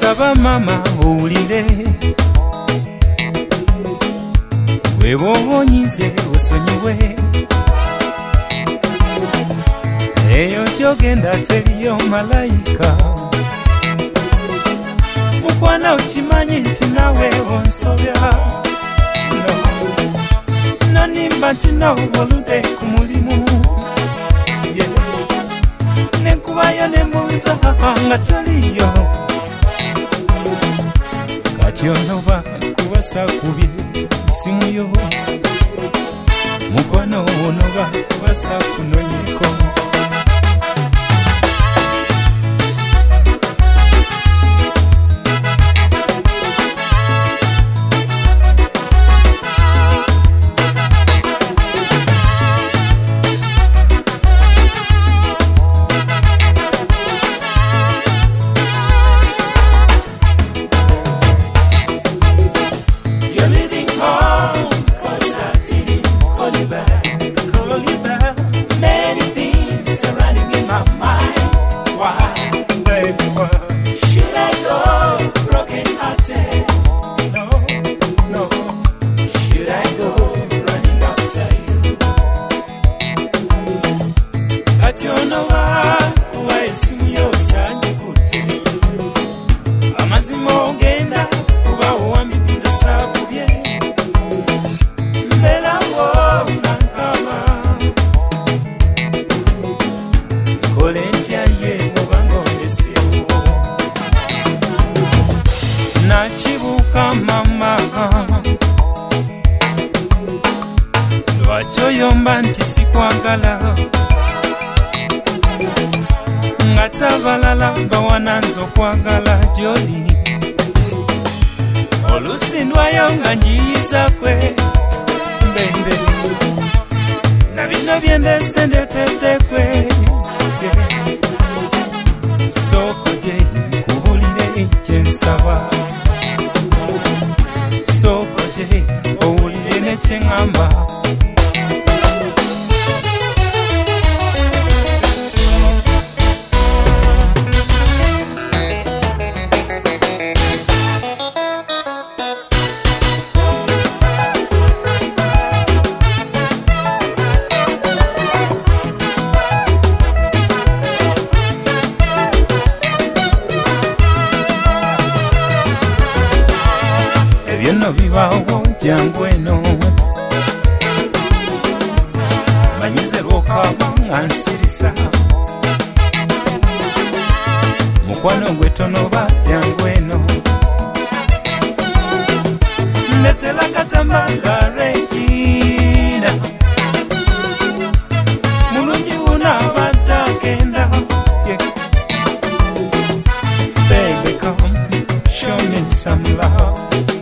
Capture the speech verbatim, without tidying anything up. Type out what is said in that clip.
Nsaba mama owulire bwe bwoba onyize osonyiwe eyo gyogenda teriyo malayika mukwana okimanyi nti nawe onsobya no nonimba nti nowoludde ku mulimu yeah. Nenkubayo nembuuza nga toliyo kati onoba kubasa kubye simu yo mukwano onoba kubasa kunonyeko nakibuka mama lwaki oyomba nti sikwagala nga tabalala bawananza okwagala gyoli olusindwayo nga njiyizakwe mbembe na bino byendese ndetetekwe soko gye nkubulire kyensaba soko gye owulire nekyeŋŋamba byonna bibaawo jangu eno manyize lwokaba nga nsirisa mukwano gwe tonoba jangu eno ndetela katambala Regina mulungi wuna abadde agenda baby come show me some love